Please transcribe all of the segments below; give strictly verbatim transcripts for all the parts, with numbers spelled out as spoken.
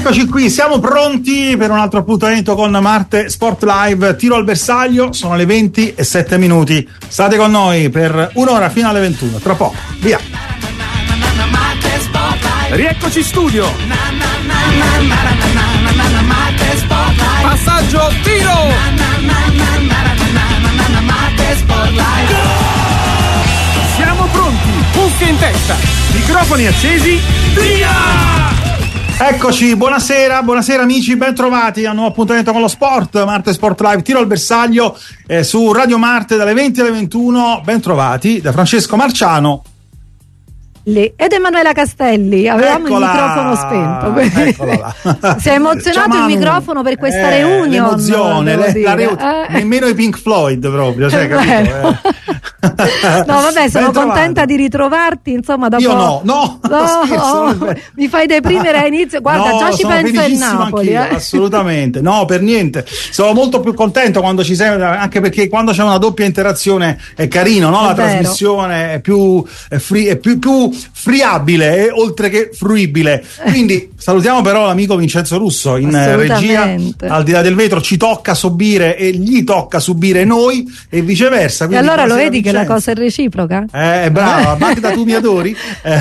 Eccoci qui, siamo pronti per un altro appuntamento con Marte Sport Live. Tiro al bersaglio, sono le venti e sette minuti. State con noi per un'ora fino alle ventuno, tra poco. Via. Rieccoci in studio. Passaggio, tiro. Siamo pronti, cuffie in testa, microfoni accesi, via! Eccoci, buonasera, buonasera amici, ben trovati a un nuovo appuntamento con lo sport, Marte Sport Live, tiro al bersaglio eh, su Radio Marte dalle venti alle ventuno, ben trovati da Francesco Marciano ed Emanuela Castelli. Avevamo Eccola, il microfono spento. Eccola là. Si è emozionato il microfono per questa eh, reunion. L'emozione, le, la reu- eh. nemmeno i Pink Floyd proprio, cioè, capito? Eh. No, vabbè, sono ben contenta trovato. Di ritrovarti, insomma, dopo... Io no, no, no scherzo, mi fai deprimere a inizio. Guarda, no, già ci pensa il Napoli. Eh. Assolutamente, no, per niente. Sono molto più contento quando ci sei, anche perché quando c'è una doppia interazione è carino, no? È la vero. Trasmissione è più, è free, è più, più friabile eh, oltre che fruibile. Quindi salutiamo però l'amico Vincenzo Russo in regia, al di là del vetro. Ci tocca subire e gli tocca subire noi e viceversa. E allora lo vedi Vincenzo. Che la cosa è reciproca? Eh, brava, Magda, tu mi adori? Eh.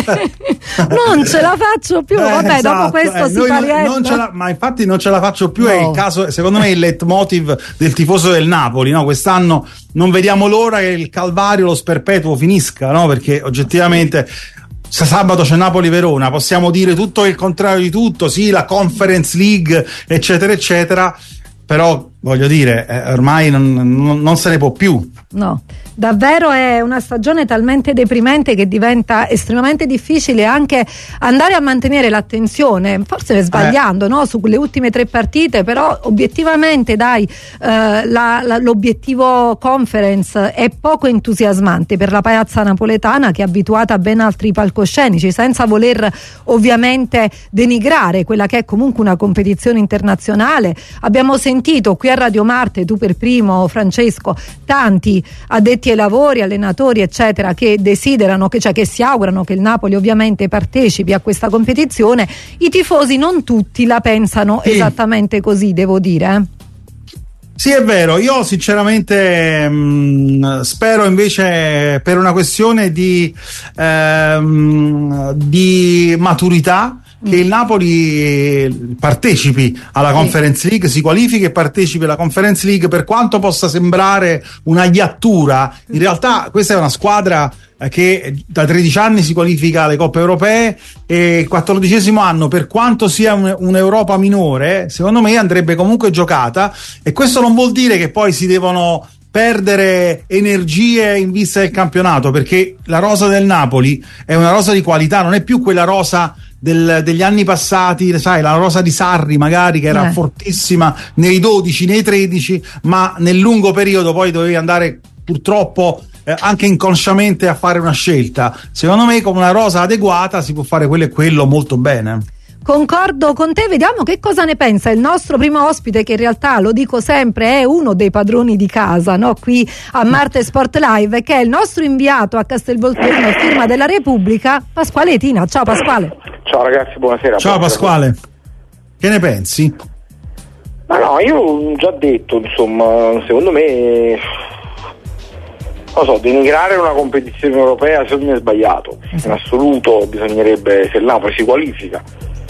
Non ce la faccio più, vabbè, eh, esatto. Dopo questo eh, si non, non ce la, ma infatti non ce la faccio più, no. È il caso, secondo me, il leitmotiv del tifoso del Napoli, no? Quest'anno non vediamo l'ora che il calvario, lo sperpetuo finisca, no? Perché oggettivamente sabato c'è Napoli-Verona, possiamo dire tutto e il contrario di tutto, sì, la Conference League, eccetera, eccetera, però voglio dire, eh, ormai non, non, non se ne può più. No, davvero è una stagione talmente deprimente che diventa estremamente difficile anche andare a mantenere l'attenzione, forse sbagliando, eh. no? Sulle ultime tre partite, però obiettivamente dai, eh, la, la, l'obiettivo Conference è poco entusiasmante per la palazza napoletana, che è abituata a ben altri palcoscenici, senza voler ovviamente denigrare quella che è comunque una competizione internazionale. Abbiamo sentito qui a Radio Marte, tu per primo Francesco, tanti addetti ai lavori, allenatori eccetera, che desiderano, che, cioè che si augurano che il Napoli ovviamente partecipi a questa competizione. I tifosi non tutti la pensano sì. esattamente così, devo dire. Eh? Sì, è vero, io sinceramente mh, spero invece, per una questione di, ehm, di maturità, che il Napoli partecipi alla Conference League, si qualifichi e partecipi alla Conference League, per quanto possa sembrare una iattura. In realtà questa è una squadra che da tredici anni si qualifica alle Coppe Europee, e il quattordicesimo anno, per quanto sia un, un'Europa minore, secondo me andrebbe comunque giocata, e questo non vuol dire che poi si devono perdere energie in vista del campionato, perché la rosa del Napoli è una rosa di qualità, non è più quella rosa Del, degli anni passati, sai, la rosa di Sarri magari, che era eh. fortissima nei dodici, nei tredici, ma nel lungo periodo poi dovevi andare purtroppo eh, anche inconsciamente a fare una scelta. Secondo me con una rosa adeguata si può fare quello e quello molto bene. Concordo con te, vediamo che cosa ne pensa il nostro primo ospite, che in realtà, lo dico sempre, è uno dei padroni di casa, no? Qui a Marte Sport Live, che è il nostro inviato a Castelvolturno, firma della Repubblica, Pasquale Tina. Ciao Pasquale. Ciao ragazzi, buonasera. Ciao Pasquale, che ne pensi? Ma no, io ho già detto, insomma, secondo me, non so, denigrare una competizione europea secondo me è sbagliato, in assoluto. Bisognerebbe, se il Napoli si qualifica,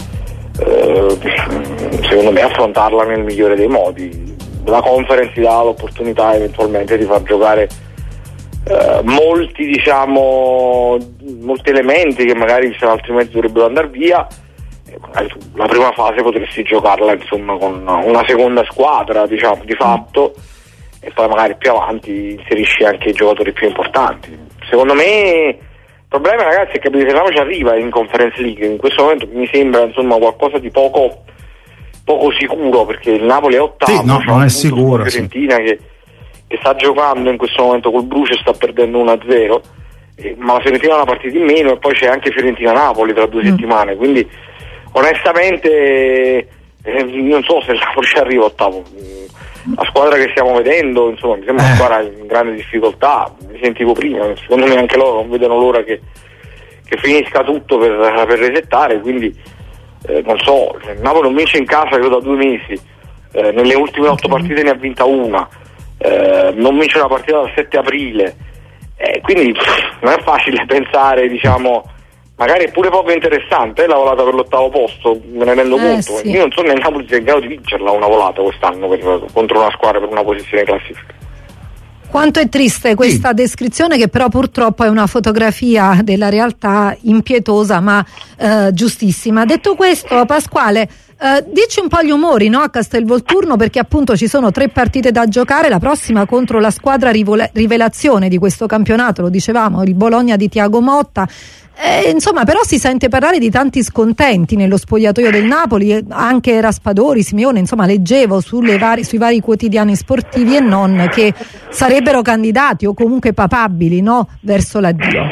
eh, secondo me affrontarla nel migliore dei modi. La Conference ti dà l'opportunità eventualmente di far giocare eh, molti, diciamo, molti elementi che magari altrimenti dovrebbero andare via. Magari tu, la prima fase potresti giocarla insomma con una seconda squadra, diciamo, di fatto, e poi magari più avanti inserisci anche i giocatori più importanti. Secondo me il problema, ragazzi, è che se il Napoli ci arriva in Conference League, in questo momento mi sembra insomma qualcosa di poco poco sicuro, perché il Napoli è ottavo, sì, no, cioè non è sicuro, Fiorentina sì. che, che sta giocando in questo momento col Bruce, sta perdendo uno a zero, eh, ma la Fiorentina ha una partita in meno, e poi c'è anche Fiorentina-Napoli tra due mm. settimane, quindi onestamente eh, non so se il Napoli ci arriva ottavo. La squadra che stiamo vedendo, insomma, mi sembra una squadra in grande difficoltà. Mi sentivo prima, secondo me anche loro non vedono l'ora che, che finisca tutto per, per resettare, quindi eh, non so, il Napoli non vince in casa io da due mesi, eh, nelle ultime otto okay. partite ne ha vinta una, eh, non vince una partita dal sette aprile, eh, quindi pff, non è facile pensare, diciamo, magari è pure poco interessante eh, la volata per l'ottavo posto, me ne rendo eh, conto, sì. Io non so nel Napoli sia in grado di vincerla una volata quest'anno per, contro una squadra per una posizione in classifica. Quanto è triste questa sì. descrizione, che però purtroppo è una fotografia della realtà impietosa ma eh, giustissima. Detto questo, Pasquale, eh, dici un po' gli umori, no, a Castelvolturno, perché appunto ci sono tre partite da giocare, la prossima contro la squadra rivola- rivelazione di questo campionato, lo dicevamo, il Bologna di Thiago Motta. Eh, insomma, però si sente parlare di tanti scontenti nello spogliatoio del Napoli, anche Raspadori, Simeone, insomma leggevo sulle vari, sui vari quotidiani sportivi e non, che sarebbero candidati o comunque papabili, no, verso l'addio.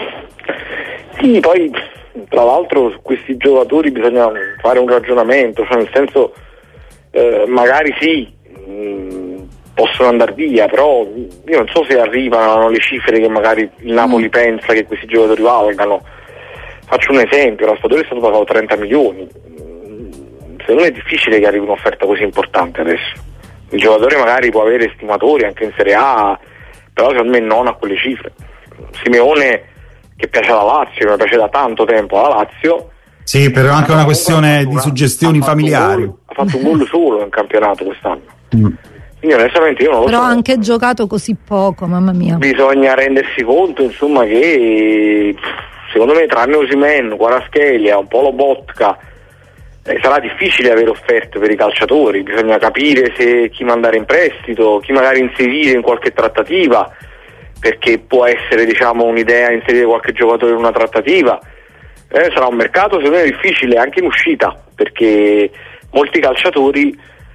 Sì, poi tra l'altro su questi giocatori bisogna fare un ragionamento, cioè nel senso eh, magari sì mh, possono andare via, però io non so se arrivano le cifre che magari il Napoli mm. pensa che questi giocatori valgano. Faccio un esempio, Raspadori è stato pagato trenta milioni, secondo me è difficile che arrivi un'offerta così importante adesso. Il giocatore magari può avere stimatori anche in Serie A, però secondo me non a quelle cifre. Simeone, che piace alla Lazio, che mi piace da tanto tempo alla Lazio. Sì, però è anche una questione di suggestioni familiari. Gol, ha fatto un gol solo in campionato quest'anno. Mm. Quindi onestamente io non lo però so. ha anche giocato così poco, mamma mia. Bisogna rendersi conto, insomma, che secondo me tranne Osimhen, Kvaratskhelia, un po' Lobotka, eh, sarà difficile avere offerte per i calciatori. Bisogna capire se chi mandare in prestito, chi magari inserire in qualche trattativa, perché può essere, diciamo, un'idea inserire qualche giocatore in una trattativa. Eh, sarà un mercato secondo me difficile anche in uscita, perché molti calciatori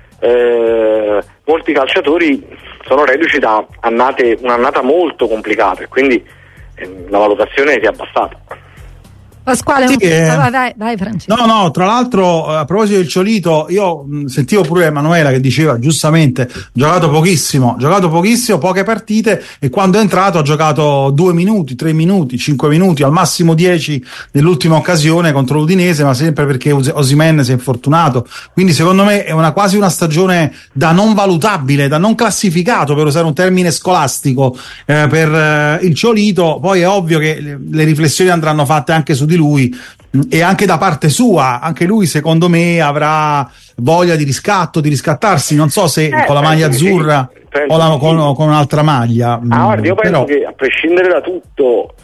eh, molti calciatori sono reduci da annate, un'annata molto complicata, e quindi eh, la valutazione si è abbassata. Pasquale, sì, eh, vai, vai, vai Francesco. No, no, tra l'altro a proposito del Ciolito, io mh, sentivo pure Emanuela che diceva giustamente giocato pochissimo, giocato pochissimo, poche partite, e quando è entrato ha giocato due minuti, tre minuti, cinque minuti, al massimo dieci nell'ultima occasione contro l'Udinese, ma sempre perché Osimhen si è infortunato. Quindi secondo me è una quasi una stagione da non valutabile, da non classificato, per usare un termine scolastico, eh, per eh, il Ciolito. Poi è ovvio che le, le riflessioni andranno fatte anche su di lui e anche da parte sua. Anche lui secondo me avrà voglia di riscatto, di riscattarsi, non so se eh, con la maglia azzurra sì, o la, con, con un'altra maglia. Ah, guarda, io penso però che a prescindere da tutto,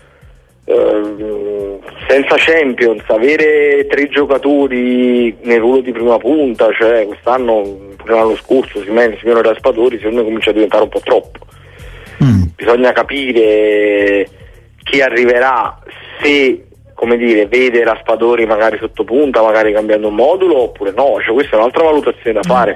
eh, senza Champions, avere tre giocatori nel ruolo di prima punta, cioè quest'anno, pure l'anno scorso, Simeone, Simeone e Raspadori, secondo me comincia a diventare un po' troppo. Mm. Bisogna capire chi arriverà, se, come dire, vede Raspadori magari sotto punta, magari cambiando un modulo, oppure no. Cioè, questa è un'altra valutazione da fare.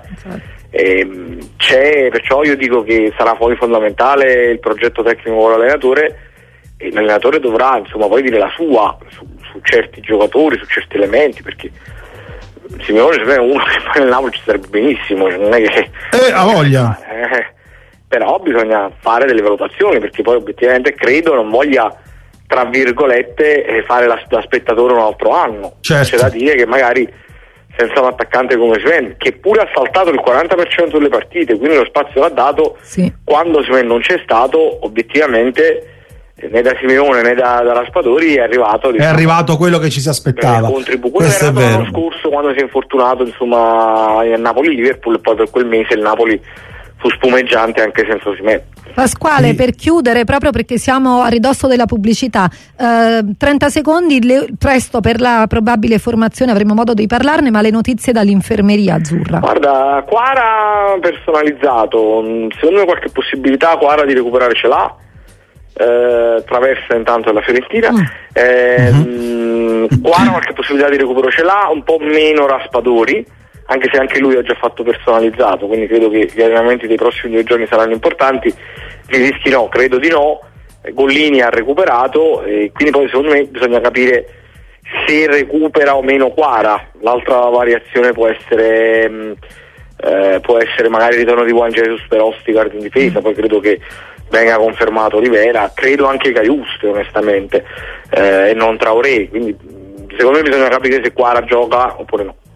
Eh, c'è, perciò io dico che sarà poi fondamentale il progetto tecnico con l'allenatore, e l'allenatore dovrà, insomma, poi dire la sua su, su certi giocatori, su certi elementi, perché Simeone è uno che poi nel Napoli ci sarebbe benissimo, cioè non è che eh, ha voglia, eh, però bisogna fare delle valutazioni, perché poi obiettivamente credo non voglia, tra virgolette, fare la, da spettatore un altro anno. Certo. C'è da dire che magari senza un attaccante come Sven, che pure ha saltato il quaranta per cento delle partite, quindi lo spazio l'ha dato, sì. Quando Sven non c'è stato, obiettivamente né da Simeone né da, da Raspadori è arrivato, diciamo, è arrivato quello che ci si aspettava. Contribu- quello è arrivato l'anno scorso, quando si è infortunato, insomma, a Napoli-Liverpool, e poi per quel mese il Napoli fu spumeggiante anche senza Osimhen. Pasquale, sì. Per chiudere, proprio perché siamo a ridosso della pubblicità, eh, trenta secondi, le, presto per la probabile formazione avremo modo di parlarne, ma le notizie dall'infermeria azzurra. Guarda, Quara personalizzato, secondo me qualche possibilità Quara di recuperare ce l'ha. Eh, Traversa intanto della Fiorentina, mm. eh, mm-hmm. Quara qualche possibilità di recupero ce l'ha, un po' meno Raspadori, anche se anche lui ha già fatto personalizzato, quindi credo che gli allenamenti dei prossimi due giorni saranno importanti. Rischi no, credo di no. Gollini ha recuperato, e quindi poi secondo me bisogna capire se recupera o meno Quara. L'altra variazione può essere mh, eh, può essere magari il ritorno di Juan Jesus per Ostigard in difesa, poi credo che venga confermato Rivera, credo anche Caiuste onestamente, eh, e non Traoré, quindi secondo me bisogna capire se Quara gioca oppure no.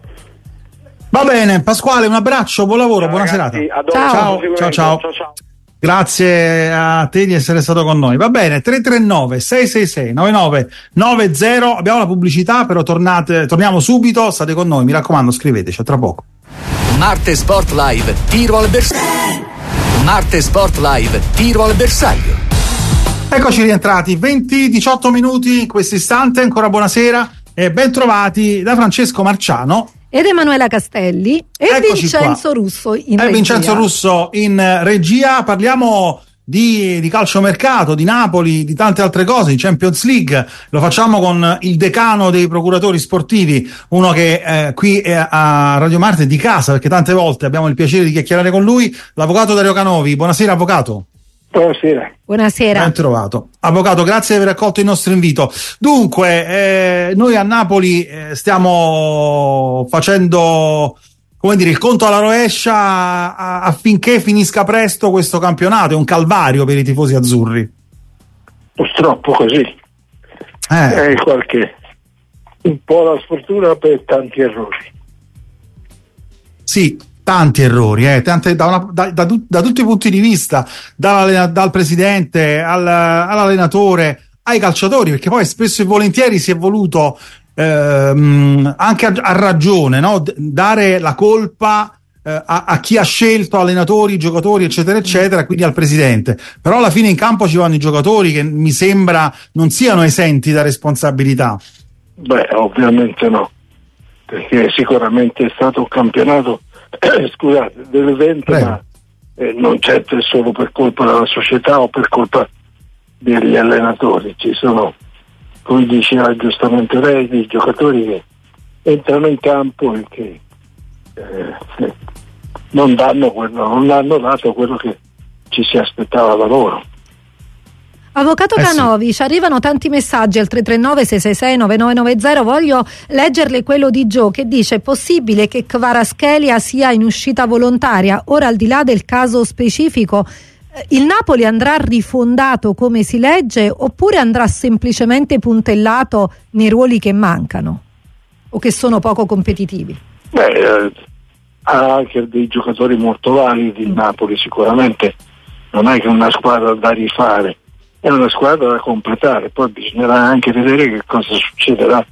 Va bene, Pasquale, un abbraccio, buon lavoro, Ciao, buona ragazzi, serata. adoro, Ciao. Ciao, ciao, ciao. ciao, ciao. Grazie a te di essere stato con noi. Va bene, tre tre nove sei sei sei nove nove nove zero. Abbiamo la pubblicità, però tornate, torniamo subito, state con noi, mi raccomando, scriveteci, a tra poco. Marte Sport Live, tiro al bersaglio. Marte Sport Live, tiro al bersaglio. Eccoci rientrati, venti diciotto minuti in questo istante, ancora buonasera e ben trovati da Francesco Marciano ed Emanuela Castelli e Eccoci Vincenzo qua. Russo in e regia. Vincenzo Russo in regia. Parliamo di, di calciomercato, di Napoli, di tante altre cose, di Champions League. Lo facciamo con il decano dei procuratori sportivi, uno che eh, qui è a Radio Marte di casa, perché tante volte abbiamo il piacere di chiacchierare con lui, l'avvocato Dario Canovi. Buonasera avvocato. Buonasera. Buonasera. Ben trovato. Avvocato, grazie di aver accolto il nostro invito. Dunque, eh, noi a Napoli eh, stiamo facendo, come dire, il conto alla rovescia a, affinché finisca presto questo campionato. È un calvario per i tifosi azzurri. Purtroppo così. Eh, È qualche un po' la sfortuna per tanti errori. sì. Tanti errori, eh, tante, da, una, da, da, da tutti i punti di vista, dal presidente al, all'allenatore ai calciatori, perché poi spesso e volentieri si è voluto ehm, anche a, a ragione, no? D- dare la colpa eh, a, a chi ha scelto allenatori, giocatori eccetera eccetera, quindi al presidente. Però alla fine in campo ci vanno i giocatori che mi sembra non siano esenti da responsabilità. Beh, ovviamente no, perché sicuramente è stato un campionato scusate, dell'evento, Prego. ma eh, non certo è solo per colpa della società o per colpa degli allenatori. Ci sono, come diceva giustamente lei, dei giocatori che entrano in campo e che eh, non danno quello, non hanno dato quello che ci si aspettava da loro. Avvocato Eh sì. Canovi, ci arrivano tanti messaggi al tre tre nove sei sei sei nove nove nove zero. Voglio leggerle quello di Gio che dice: è possibile che Kvaratskhelia sia in uscita volontaria? Ora, al di là del caso specifico, eh, il Napoli andrà rifondato come si legge oppure andrà semplicemente puntellato nei ruoli che mancano o che sono poco competitivi? Beh, eh, ha anche dei giocatori molto validi il Napoli, sicuramente non è che una squadra da rifare, è una squadra da completare. Poi bisognerà anche vedere che cosa succederà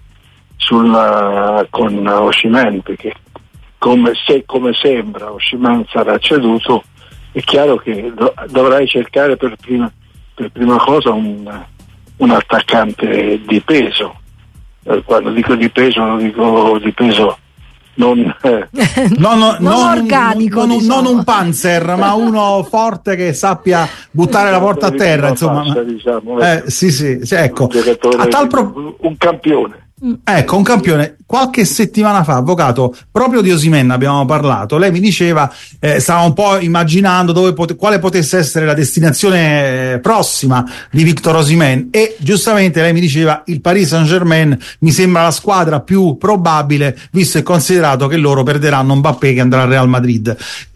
sulla, con Osimhen, perché come, se, come sembra Osimhen sarà ceduto, è chiaro che do, dovrai cercare per prima, per prima cosa un, un attaccante di peso. Eh, quando dico di peso lo dico di peso non, eh, No, no, Non non, organico, non, diciamo. non un panzer, ma uno forte che sappia buttare la porta a terra, insomma. Faccia, diciamo, Eh, sì, sì, sì, ecco. un giocatore, A tal pro- un campione. Ecco, un campione. Qualche settimana fa, avvocato, proprio di Osimhen abbiamo parlato. Lei mi diceva, eh, stava un po' immaginando dove pot- quale potesse essere la destinazione eh, prossima di Victor Osimhen, e giustamente lei mi diceva il Paris Saint-Germain mi sembra la squadra più probabile, visto e considerato che loro perderanno Mbappé che andrà al Real Madrid.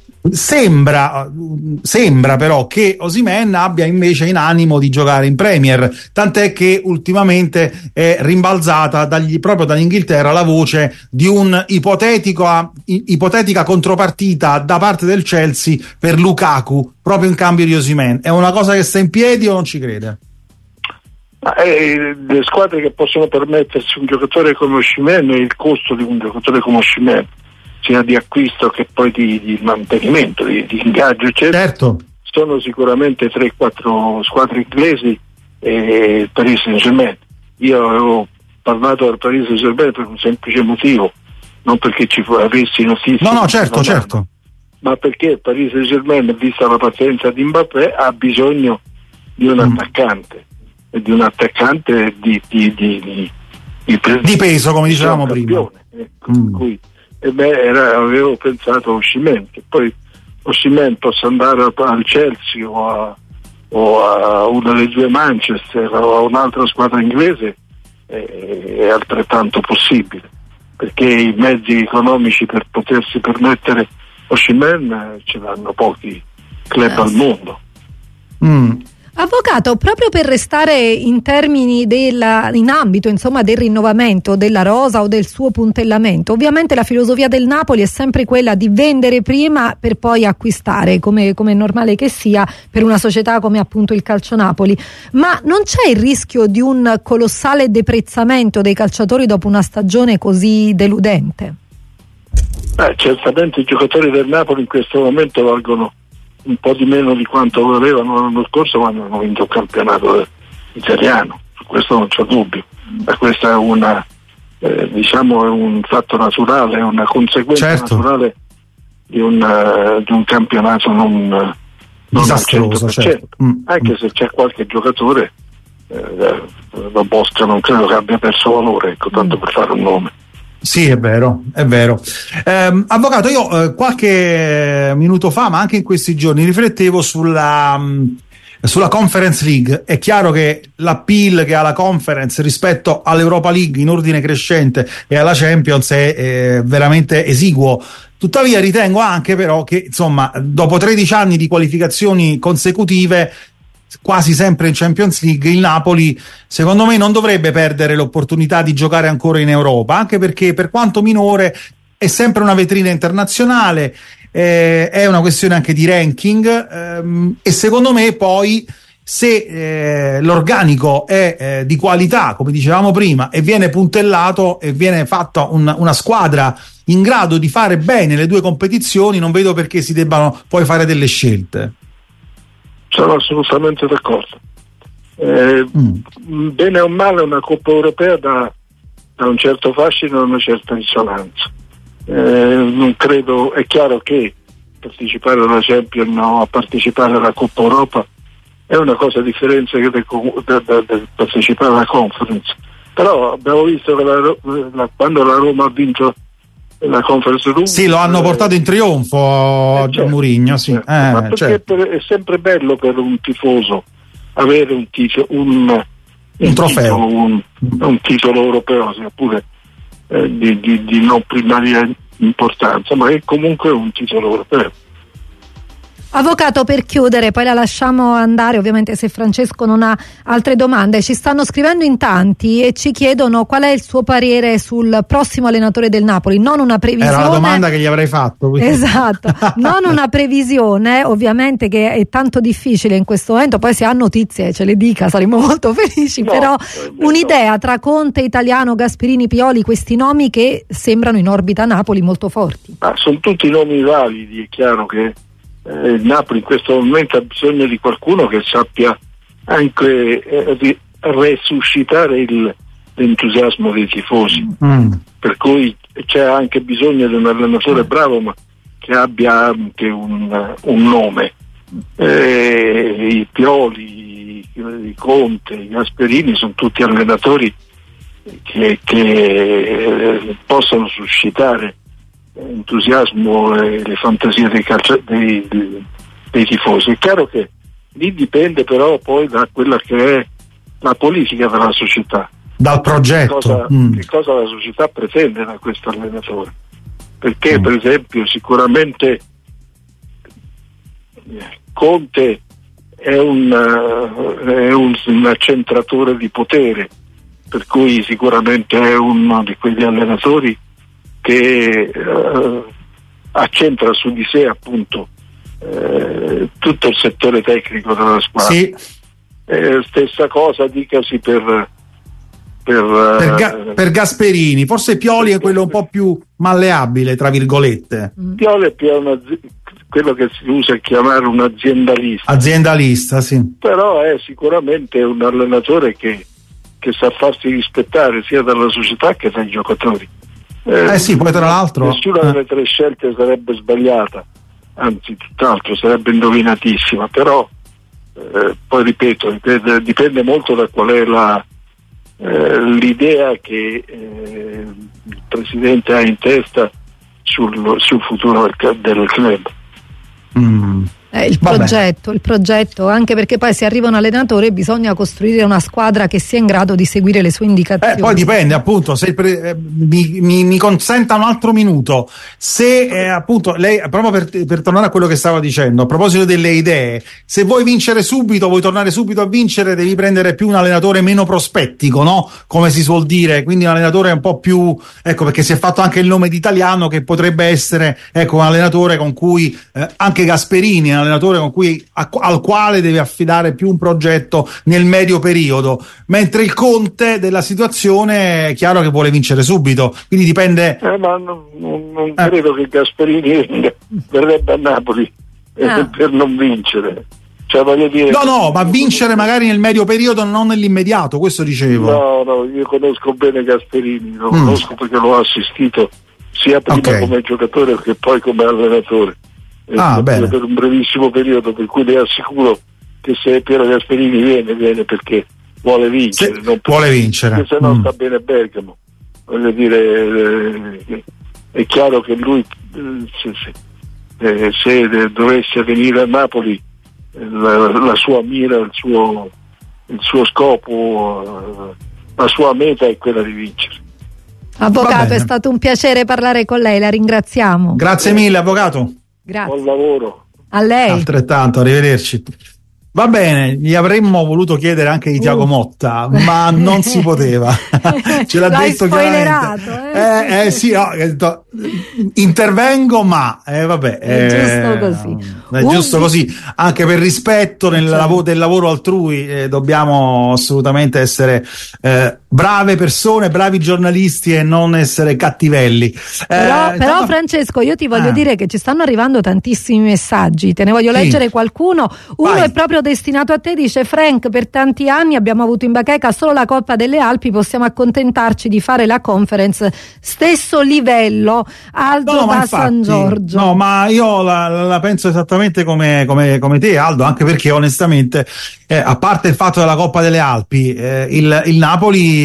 Sembra, sembra però che Osimhen abbia invece in animo di giocare in Premier, tant'è che ultimamente è rimbalzata dagli, proprio dall'Inghilterra la voce di un ipotetico, ipotetica contropartita da parte del Chelsea per Lukaku proprio in cambio di Osimhen. È una cosa che sta in piedi o non ci crede? Ma, eh, le squadre che possono permettersi un giocatore come Osimhen e il costo di un giocatore come Osimhen, sia di acquisto che poi di, di mantenimento, di, di ingaggio eccetera, Certo. sono sicuramente tre quattro squadre inglesi e il Paris Saint-Germain. Io avevo parlato del Paris Saint-Germain per un semplice motivo, non perché ci avessi notizie, No, no, certo, no, certo. ma perché il Paris Saint-Germain, vista la pazienza di Mbappé, ha bisogno di un Mm. attaccante e di un attaccante di, di, di, di, di, Di peso, come dicevamo un prima. campione, ecco, Mm. per cui e beh, era, avevo pensato a Osimhen, che poi Osimhen possa andare a- al Chelsea o a, o a una delle due Manchester o a un'altra squadra inglese, eh, è altrettanto possibile, perché i mezzi economici per potersi permettere Osimhen eh, ce l'hanno pochi club Eh, al sì. mondo. Mm. Avvocato, proprio per restare in termini della, in ambito insomma del rinnovamento della rosa o del suo puntellamento, ovviamente la filosofia del Napoli è sempre quella di vendere prima per poi acquistare, come, come è normale che sia per una società come appunto il Calcio Napoli, ma non c'è il rischio di un colossale deprezzamento dei calciatori dopo una stagione così deludente? Eh, certamente i giocatori del Napoli in questo momento valgono un po' di meno di quanto volevano l'anno scorso quando hanno vinto il campionato italiano, su questo non c'è dubbio, ma questa è una eh, diciamo è un fatto naturale, è una conseguenza certo. naturale di un, uh, di un campionato non, non disastroso, al cento per cento, certo. mm. anche se c'è qualche giocatore, eh, lo Bosca non credo che abbia perso valore, ecco, tanto per fare un nome. Sì, è vero, è vero. Eh, avvocato, io eh, qualche minuto fa, ma anche in questi giorni, riflettevo sulla, mh, sulla Conference League. È chiaro che l'appeal che ha la Conference rispetto all'Europa League in ordine crescente e alla Champions è eh, veramente esiguo. Tuttavia ritengo anche però che, insomma, dopo tredici anni di qualificazioni consecutive, quasi sempre in Champions League, il Napoli secondo me non dovrebbe perdere l'opportunità di giocare ancora in Europa, anche perché per quanto minore è sempre una vetrina internazionale, eh, è una questione anche di ranking, ehm, e secondo me poi se eh, l'organico è eh, di qualità, come dicevamo prima, e viene puntellato e viene fatta un, una squadra in grado di fare bene le due competizioni, non vedo perché si debbano poi fare delle scelte. Sono assolutamente d'accordo. Eh, mm. Bene o male una Coppa Europea dà, dà un certo fascino e una certa risonanza. Eh, non credo, è chiaro che partecipare alla Champions o partecipare alla Coppa Europa è una cosa differente che da, da, da partecipare alla Conference. Però abbiamo visto che la, la, quando la Roma ha vinto la Conference League, sì, lo hanno portato in trionfo, eh, certo, Mourinho, sì. certo. Eh, ma perché certo. per, è sempre bello per un tifoso avere un titolo, un, un, un trofeo, titolo, un, un titolo europeo, sia pure eh, di, di, di non primaria importanza, ma è comunque un titolo europeo. Avvocato, per chiudere, poi la lasciamo andare, ovviamente se Francesco non ha altre domande. Ci stanno scrivendo in tanti e ci chiedono qual è il suo parere sul prossimo allenatore del Napoli, non una previsione. Era la domanda che gli avrei fatto. Quindi. Esatto, non una previsione, ovviamente che è tanto difficile in questo momento, poi se ha notizie ce le dica, saremo molto felici, no, però un'idea tra Conte, Italiano, Gasperini, Pioli, questi nomi che sembrano in orbita Napoli molto forti. Ma sono tutti nomi validi, è chiaro che Eh, il Napoli in questo momento ha bisogno di qualcuno che sappia anche eh, ri- resuscitare il, l'entusiasmo dei tifosi, mm. per cui c'è anche bisogno di un allenatore bravo ma che abbia anche un, un nome. Eh, i Pioli, i, i Conte, i Gasperini sono tutti allenatori che, che eh, possono suscitare entusiasmo e le fantasie dei, calci- dei, dei, dei tifosi. È chiaro che lì dipende però poi da quella che è la politica della società, dal progetto, che cosa, mm. che cosa la società pretende da questo allenatore, perché mm. per esempio sicuramente Conte è un, uh, è un, un accentratore di potere, per cui sicuramente è uno di quegli allenatori che eh, accentra su di sé appunto eh, tutto il settore tecnico della squadra. Sì. Eh, stessa cosa dicasi per per, per, Ga- per Gasperini, forse Pioli è quello un po' più malleabile tra virgolette. Pioli è più una, quello che si usa chiamare un aziendalista. Aziendalista, sì. Però è sicuramente un allenatore che, che sa farsi rispettare sia dalla società che dai giocatori. Eh, eh sì, poi tra l'altro nessuna eh. delle tre scelte sarebbe sbagliata, anzi tutt'altro sarebbe indovinatissima, però eh, poi ripeto, dipende, dipende molto da qual è la, eh, l'idea che eh, il presidente ha in testa sul, sul futuro del, del club. Mm. Eh, il Vabbè. progetto, il progetto, anche perché poi se arriva un allenatore bisogna costruire una squadra che sia in grado di seguire le sue indicazioni. Eh, poi dipende appunto, se il pre- eh, mi, mi, mi consenta un altro minuto, se eh, appunto lei, proprio per, per tornare a quello che stava dicendo, a proposito delle idee, se vuoi vincere subito, vuoi tornare subito a vincere, devi prendere più un allenatore meno prospettico, no? Come si suol dire, quindi un allenatore un po' più, ecco, perché si è fatto anche il nome di Italiano, che potrebbe essere, ecco, un allenatore con cui eh, anche Gasperini, allenatore con cui a, al quale deve affidare più un progetto nel medio periodo, mentre il Conte della situazione è chiaro che vuole vincere subito, quindi dipende. Eh, ma non, non, non Eh. credo che Gasperini verrebbe a Napoli eh, Ah. per non vincere, cioè voglio dire, No, no, ma vincere magari nel medio periodo, non nell'immediato, questo dicevo. no, no, io conosco bene Gasperini, lo Mm. conosco perché l'ho assistito sia prima Ok. come giocatore che poi come allenatore. Eh, Ah, per, bene. per un brevissimo periodo, per cui le assicuro che se Piero Gasperini viene, viene perché vuole vincere, Se- non perché, vuole vincere. perché se no Mm. sta bene Bergamo. Voglio dire, eh, è chiaro che lui eh, se, se, eh, se dovesse venire a Napoli, eh, la, la sua mira, il suo, il suo scopo, eh, la sua meta è quella di vincere. Va Avvocato, bene. è stato un piacere parlare con lei, la ringraziamo. Grazie mille, avvocato. Grazie. Buon lavoro. A lei. Altrettanto, arrivederci. Va bene, gli avremmo voluto chiedere anche di Tiago Uh. Motta, ma non si poteva. Ce l'ha L'hai detto spoilerato, chiaramente. eh? Eh, eh sì, no, ho detto, intervengo, ma eh, vabbè, È giusto così. È Uh, giusto di- così, anche per rispetto nel Certo. lavoro, del lavoro altrui, eh, dobbiamo assolutamente essere eh, brave persone, bravi giornalisti e non essere cattivelli. Eh, Però, però, intanto- Francesco, io ti voglio Ah. dire che ci stanno arrivando tantissimi messaggi, te ne voglio Sì. leggere qualcuno. Uno Vai. è proprio destinato a te, dice: Frank, per tanti anni abbiamo avuto in bacheca solo la Coppa delle Alpi, possiamo accontentarci di fare la Conference, stesso livello, Aldo No, no, ma da infatti, San Giorgio. no, ma io la, la penso esattamente come, come, come te, Aldo, anche perché onestamente, eh, a parte il fatto della Coppa delle Alpi, eh, il, il Napoli,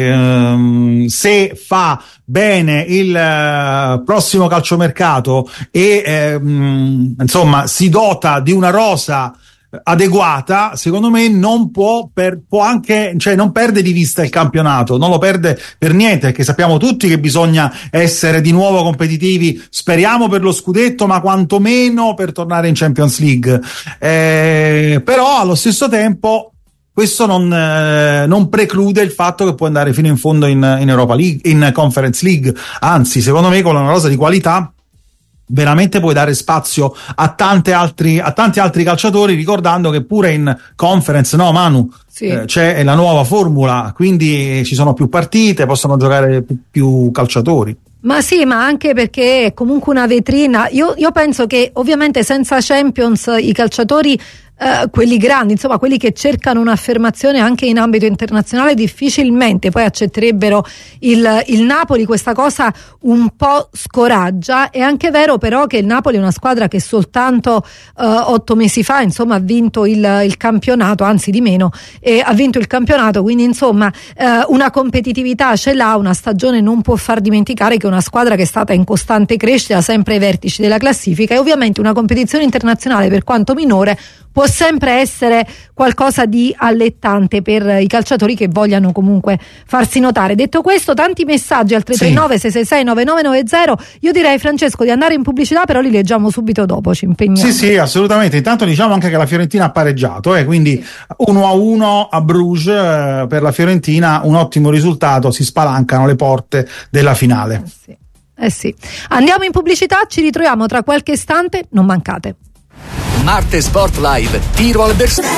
ehm, se fa bene il eh, prossimo calciomercato e ehm, insomma si dota di una rosa adeguata, secondo me non può, per, può anche, cioè non perde di vista il campionato, non lo perde per niente, perché sappiamo tutti che bisogna essere di nuovo competitivi, speriamo per lo scudetto, ma quantomeno per tornare in Champions League. Eh, però allo stesso tempo questo non, eh, non preclude il fatto che può andare fino in fondo in, in Europa League, in Conference League, anzi secondo me con una rosa di qualità veramente puoi dare spazio a tante altri, a tanti altri calciatori, ricordando che pure in Conference, no Manu, Sì. eh, c'è la nuova formula, quindi ci sono più partite, possono giocare più, più calciatori. Ma sì, ma anche perché è comunque una vetrina. Io, io penso che ovviamente senza Champions i calciatori, eh, quelli grandi, insomma quelli che cercano un'affermazione anche in ambito internazionale, difficilmente poi accetterebbero il, il Napoli. Questa cosa un po' scoraggia. È anche vero però che il Napoli è una squadra che soltanto eh, otto mesi fa insomma ha vinto il, il campionato, anzi di meno, e ha vinto il campionato, quindi insomma eh, una competitività ce l'ha. Una stagione non può far dimenticare che è una squadra che è stata in costante crescita, sempre ai vertici della classifica, e ovviamente una competizione internazionale, per quanto minore, può sempre essere qualcosa di allettante per i calciatori che vogliano comunque farsi notare. Detto questo, tanti messaggi al tre tre nove sei sei sei nove nove nove zero. Io direi, Francesco, di andare in pubblicità, però li leggiamo subito dopo, ci impegniamo. Sì, sì, assolutamente. Intanto diciamo anche che la Fiorentina ha pareggiato, eh, quindi uno a uno a Bruges, eh, per la Fiorentina un ottimo risultato, si spalancano le porte della finale. Eh sì. Eh sì. Andiamo in pubblicità, ci ritroviamo tra qualche istante, non mancate. Marte Sport Live, tiro al bersaglio.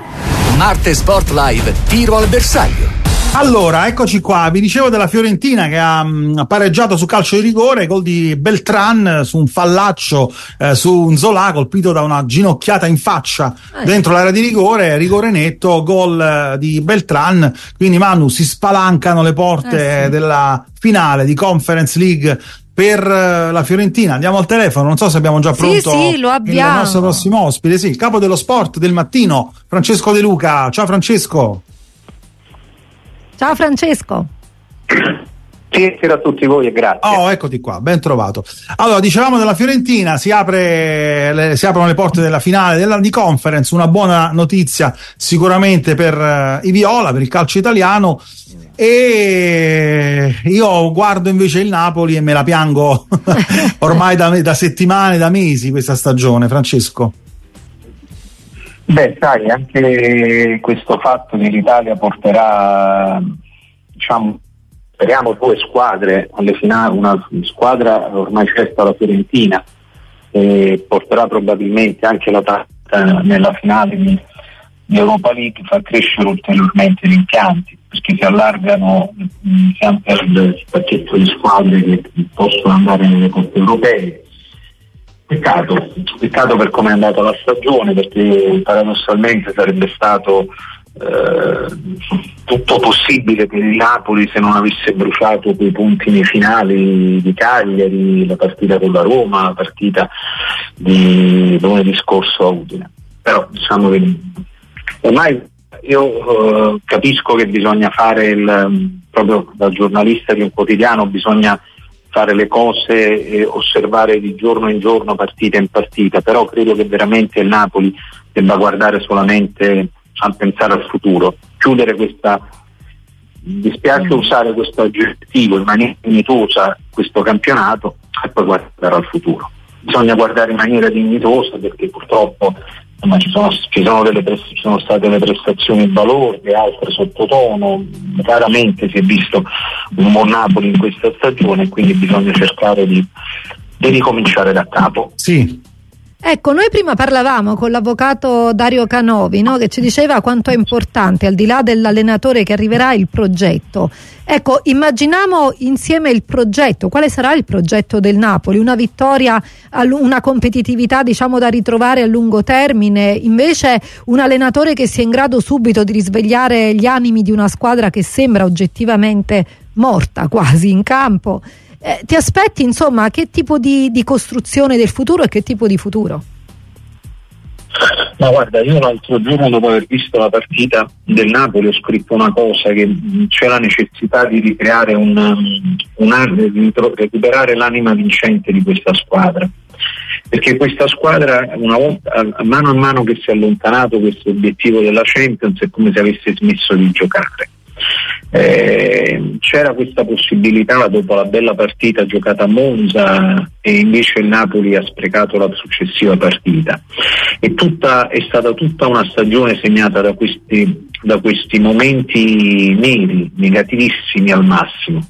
Marte Sport Live, tiro al bersaglio. Allora, eccoci qua, vi dicevo della Fiorentina che ha mh, pareggiato su calcio di rigore, gol di Beltran su un fallaccio eh, su un Zola colpito da una ginocchiata in faccia Eh. dentro l'area di rigore, rigore netto, gol eh, di Beltran, quindi Manu si spalancano le porte Eh sì. della finale di Conference League per uh, la Fiorentina. Andiamo al telefono, non so se abbiamo già Sì, pronto sì, lo abbiamo. il nostro prossimo ospite, sì, il capo dello sport del mattino, Francesco De Luca. Ciao Francesco. Ciao Francesco. Buonasera a tutti voi e grazie. Oh, eccoti qua, ben trovato. Allora, dicevamo della Fiorentina, si apre le, si aprono le porte della finale della di Conference, una buona notizia sicuramente per uh, i viola, per il calcio italiano, e io guardo invece il Napoli e me la piango ormai da, da settimane, da mesi questa stagione, Francesco. Beh, sai, anche questo fatto che l'Italia porterà, diciamo, speriamo due squadre alle finali, una squadra ormai certa, la Fiorentina, e porterà probabilmente anche l'Atalanta nella finale di, di Europa League, fa crescere ulteriormente gli impianti, perché si allargano sempre il pacchetto di squadre che possono andare nelle coppe europee. Peccato, peccato per come è andata la stagione, perché paradossalmente sarebbe stato Eh, tutto possibile per il Napoli se non avesse bruciato quei punti nei finali di Cagliari, la partita con la Roma, la partita di lunedì scorso a Udine. Però diciamo che ormai io eh, capisco che bisogna fare il, proprio da giornalista di un quotidiano bisogna fare le cose e osservare di giorno in giorno, partita in partita, però credo che veramente il Napoli debba guardare solamente a pensare al futuro, chiudere questa, mi dispiace usare questo aggettivo in maniera dignitosa questo campionato e poi guardare al futuro. Bisogna guardare in maniera dignitosa, perché purtroppo insomma, ci, sono, ci, sono delle prest- ci sono state delle prestazioni balorde, altre sottotono, raramente si è visto un buon Napoli in questa stagione, quindi bisogna cercare di, di ricominciare da capo. Sì. Ecco, noi prima parlavamo con l'avvocato Dario Canovi, no? Che ci diceva quanto è importante, al di là dell'allenatore che arriverà, il progetto. Ecco, immaginiamo insieme il progetto. Quale sarà il progetto del Napoli? Una vittoria, una competitività diciamo da ritrovare a lungo termine, invece un allenatore che sia in grado subito di risvegliare gli animi di una squadra che sembra oggettivamente morta quasi in campo. Eh, ti aspetti insomma che tipo di, di costruzione del futuro e che tipo di futuro? Ma guarda, io l'altro giorno dopo aver visto la partita del Napoli ho scritto una cosa, che c'è la necessità di ricreare un, un di recuperare l'anima vincente di questa squadra, perché questa squadra una volta, a mano a mano che si è allontanato questo obiettivo della Champions, è come se avesse smesso di giocare. Eh, c'era questa possibilità dopo la bella partita giocata a Monza e invece il Napoli ha sprecato la successiva partita. È, tutta, è stata tutta una stagione segnata da questi, da questi momenti neri, negativissimi al massimo.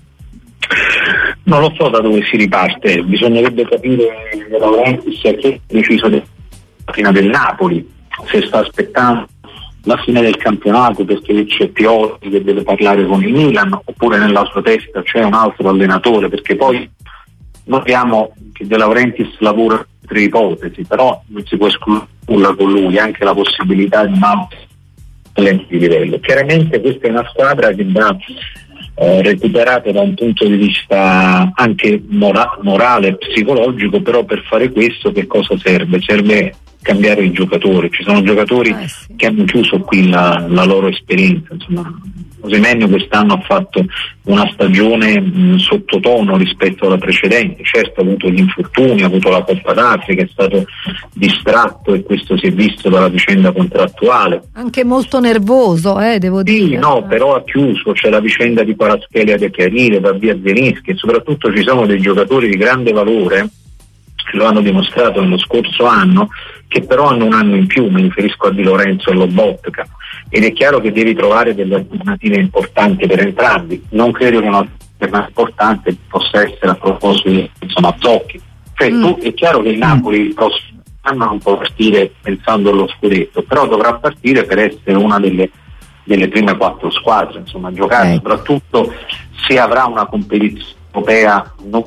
Non lo so da dove si riparte, bisognerebbe capire De Laurentiis a che ha deciso della fine del Napoli, se sta aspettando la fine del campionato perché c'è Pioli che deve parlare con il Milan, oppure nella sua testa c'è un altro allenatore, perché poi notiamo che De Laurentiis lavora per tre ipotesi, però non si può escludere nulla con lui, anche la possibilità di un altro di livello. Chiaramente questa è una squadra che va eh, recuperata da un punto di vista anche mora- morale e psicologico, però per fare questo che cosa serve? Serve cambiare i giocatori. Ci sono giocatori eh sì. che hanno chiuso qui la, la loro esperienza. Insomma, Osimhen quest'anno ha fatto una stagione mh, sottotono rispetto alla precedente. Certo ha avuto gli infortuni, ha avuto la Coppa d'Africa, è stato distratto e questo si è visto dalla vicenda contrattuale. Anche molto nervoso, eh, devo sì, dire. No, però ha chiuso. C'è la vicenda di Kvaratskhelia da chiarire, va via Zielinski, e soprattutto ci sono dei giocatori di grande valore che lo hanno dimostrato nello scorso anno, che però hanno un anno in più, mi riferisco a Di Lorenzo e Lobotka, ed è chiaro che devi trovare delle alternative importanti per entrambi. Non credo che un'alternativa importante possa essere a proposito di insomma Zocchi. Cioè, mm. tu, è chiaro che il Napoli il prossimo anno non può partire pensando allo scudetto, però dovrà partire per essere una delle, delle prime quattro squadre, insomma giocare, ecco. Soprattutto se avrà una competizione europea non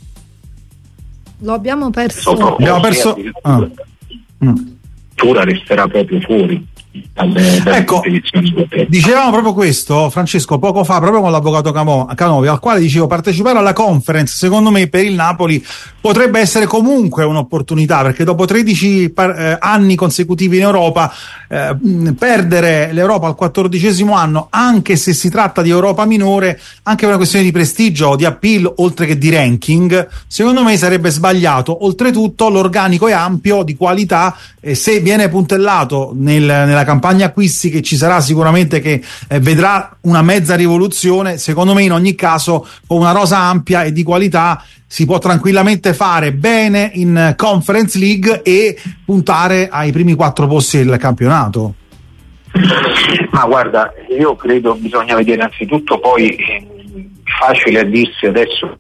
lo abbiamo perso. Abbiamo perso. Ah. Tura resterà proprio fuori. alle, alle ecco, competizioni europee. Dicevamo proprio questo, Francesco, poco fa, proprio con l'avvocato Camo, Canovi, al quale dicevo, partecipare alla conference secondo me per il Napoli potrebbe essere comunque un'opportunità, perché dopo tredici par- eh, anni consecutivi in Europa, eh, perdere l'Europa al quattordicesimo anno, anche se si tratta di Europa minore, anche per una questione di prestigio, di appeal, oltre che di ranking, secondo me sarebbe sbagliato. Oltretutto l'organico è ampio, di qualità, e se viene puntellato nel, nella campagna acquisti che ci sarà sicuramente, che eh, vedrà una mezza rivoluzione, secondo me in ogni caso con una rosa ampia e di qualità si può tranquillamente fare bene in Conference League e puntare ai primi quattro posti del campionato. Ma guarda, io credo bisogna vedere anzitutto, poi eh, facile a dirsi adesso.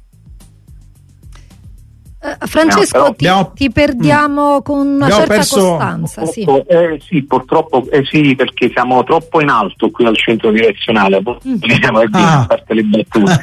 Uh, Francesco, no, ti, abbiamo, ti perdiamo mm, con una certa perso, costanza. Sì. Eh, sì, purtroppo eh, sì, perché siamo troppo in alto qui al centro direzionale. Mm. Ah. A parte le battute.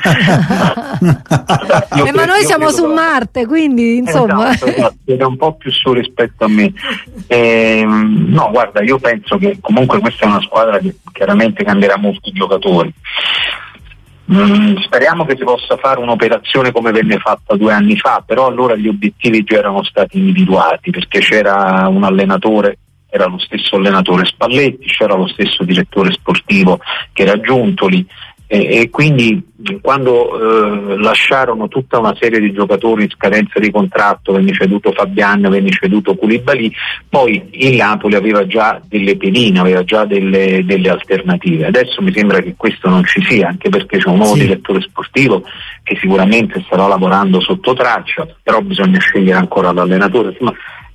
eh, ma noi siamo su Marte, quindi insomma. Esatto, esatto, è un po' più su rispetto a me. Eh, no, guarda, io penso che comunque questa è una squadra che chiaramente cambierà molti giocatori. Mm, speriamo che si possa fare un'operazione come venne fatta due anni fa, però allora gli obiettivi già erano stati individuati, perché c'era un allenatore, era lo stesso allenatore Spalletti, c'era lo stesso direttore sportivo che era Giuntoli, e, e quindi quando eh, lasciarono tutta una serie di giocatori in scadenza di contratto, venne ceduto Fabian, venne ceduto Koulibaly, poi il Napoli aveva già delle pedine, aveva già delle, delle alternative. Adesso mi sembra che questo non ci sia, anche perché c'è un nuovo sì. direttore sportivo che sicuramente starà lavorando sotto traccia, però bisogna scegliere ancora l'allenatore. Insomma,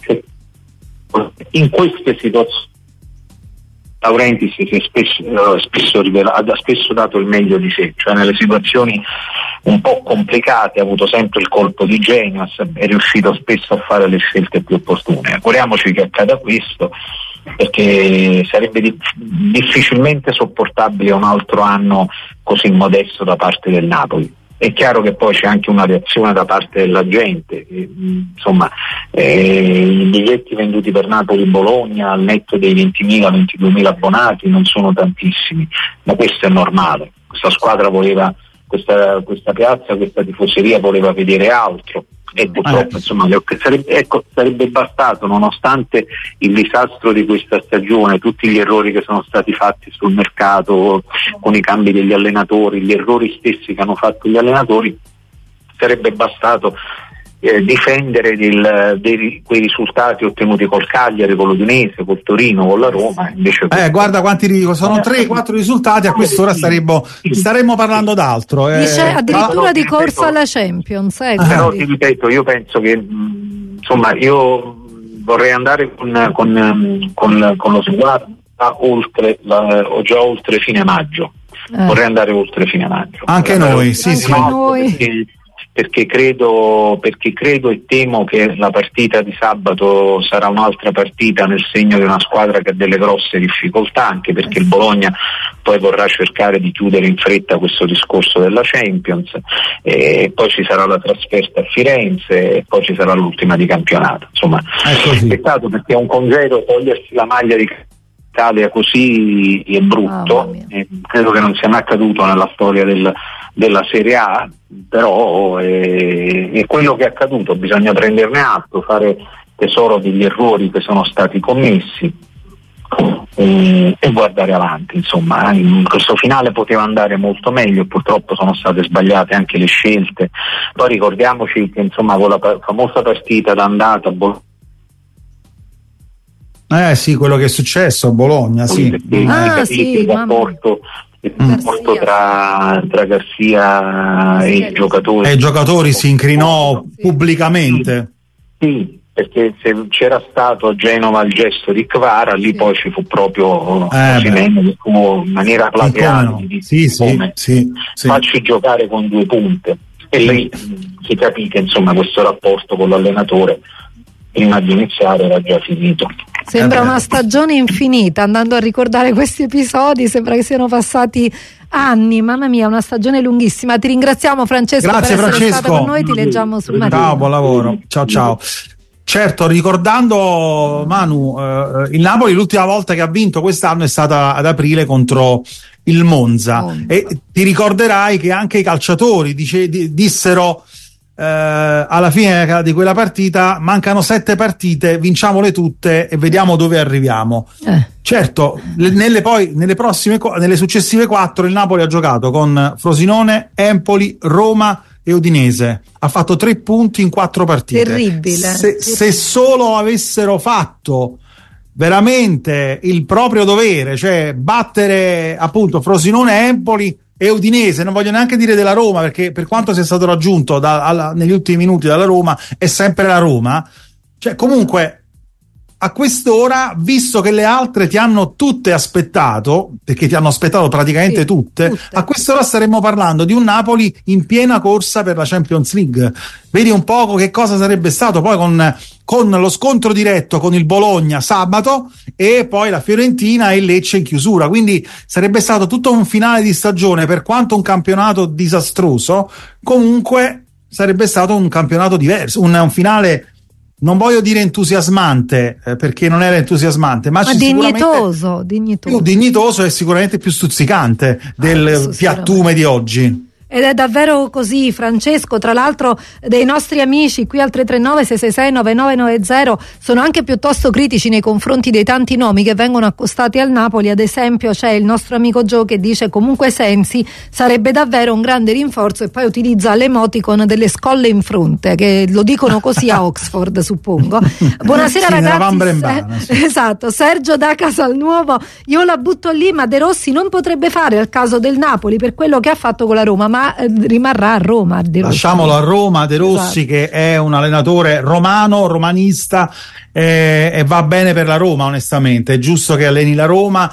in queste situazioni Laurentiis si è spesso, uh, spesso, rivelato, ha spesso dato il meglio di sé, cioè nelle situazioni un po' complicate ha avuto sempre il colpo di genio, è riuscito spesso a fare le scelte più opportune. Auguriamoci che accada questo, perché sarebbe di- difficilmente sopportabile un altro anno così modesto da parte del Napoli. È chiaro che poi c'è anche una reazione da parte della gente, e, insomma eh, i biglietti venduti per Napoli-Bologna al netto dei ventimila ventiduemila abbonati non sono tantissimi, ma questo è normale. Questa squadra voleva, questa, questa piazza, questa tifoseria voleva vedere altro, e purtroppo insomma sarebbe, ecco, sarebbe bastato, nonostante il disastro di questa stagione, tutti gli errori che sono stati fatti sul mercato con i cambi degli allenatori, gli errori stessi che hanno fatto gli allenatori, sarebbe bastato eh, difendere il, dei, quei risultati ottenuti col Cagliari, con l'Udinese, col Torino, con la Roma. Invece eh, guarda quanti sono tre quattro risultati, a quest'ora staremmo, staremmo parlando d'altro. Eh. Dice addirittura di corsa alla Champions. Eh, però ti ripeto, io penso che mh, insomma io vorrei andare con, con, con, con lo sguardo oltre la, o già oltre fine maggio. Eh. Vorrei andare oltre fine maggio. Anche noi, sì, Anche sì. noi. Perché, perché credo perché credo e temo che la partita di sabato sarà un'altra partita nel segno di una squadra che ha delle grosse difficoltà, anche perché il Bologna poi vorrà cercare di chiudere in fretta questo discorso della Champions, e poi ci sarà la trasferta a Firenze e poi ci sarà l'ultima di campionato. Insomma, è peccato, perché è un congedo togliersi la maglia di Italia così è brutto, oh, eh, credo che non sia mai accaduto nella storia del, della Serie A, però è, è quello che è accaduto, bisogna prenderne atto, fare tesoro degli errori che sono stati commessi e, e guardare avanti. Insomma, in questo finale poteva andare molto meglio, purtroppo sono state sbagliate anche le scelte. Poi ricordiamoci che insomma con la famosa partita d'andata Bologna, Eh sì, quello che è successo a Bologna, sì. Ah, sì, il rapporto, il rapporto tra, tra Garcia e i giocatori. E i giocatori si incrinò sì. pubblicamente. Sì, perché se c'era stato a Genova il gesto di Kvara, lì sì. poi ci fu proprio eh, che fu in maniera plateale no. di sì, sì, sì, sì. facci giocare con due punte. E lì si capì che insomma questo rapporto con l'allenatore prima di iniziare era già finito. Sembra una stagione infinita, andando a ricordare questi episodi, sembra che siano passati anni, mamma mia, una stagione lunghissima. Ti ringraziamo Francesco. Grazie per essere Francesco. stato con noi, ti leggiamo sul mattino. Ciao, buon lavoro. Ciao ciao. Certo, ricordando Manu, eh, il Napoli l'ultima volta che ha vinto quest'anno è stata ad aprile contro il Monza, oh, e ti ricorderai che anche i calciatori dice, di, dissero eh, alla fine di quella partita: mancano sette partite, vinciamole tutte e vediamo dove arriviamo. Eh. Certo, nelle, poi, nelle, prossime, nelle successive quattro il Napoli ha giocato con Frosinone, Empoli, Roma e Udinese, ha fatto tre punti in quattro partite. Terribile. Se, se solo avessero fatto veramente il proprio dovere, cioè battere appunto Frosinone, Empoli e Udinese, non voglio neanche dire della Roma, perché per quanto sia stato raggiunto da, alla, negli ultimi minuti dalla Roma, è sempre la Roma, cioè comunque a quest'ora, visto che le altre ti hanno tutte aspettato, perché ti hanno aspettato praticamente sì, tutte, tutte, a quest'ora staremmo parlando di un Napoli in piena corsa per la Champions League. Vedi un poco che cosa sarebbe stato poi con, con lo scontro diretto con il Bologna sabato e poi la Fiorentina e il Lecce in chiusura, quindi sarebbe stato tutto un finale di stagione, per quanto un campionato disastroso, comunque sarebbe stato un campionato diverso, un, un finale, non voglio dire entusiasmante, eh, perché non era entusiasmante, ma, ma dignitoso, dignitoso. Più dignitoso e sicuramente più stuzzicante del ah, piattume di oggi. Ed è davvero così, Francesco. Tra l'altro dei nostri amici qui al tre tre nove sei sei sei nove nove nove zero sono anche piuttosto critici nei confronti dei tanti nomi che vengono accostati al Napoli. Ad esempio c'è il nostro amico Gio che dice comunque Sensi sarebbe davvero un grande rinforzo, e poi utilizza l'emoticon delle scolle in fronte, che lo dicono così a Oxford, suppongo. Buonasera sì, ragazzi. Brembana, sì. Esatto, Sergio da Casalnuovo, io la butto lì, ma De Rossi non potrebbe fare al caso del Napoli per quello che ha fatto con la Roma, ma rimarrà a Roma. De Rossi. Lasciamolo a Roma, De Rossi, esatto, che è un allenatore romano, romanista, eh, e va bene per la Roma, onestamente è giusto che alleni la Roma.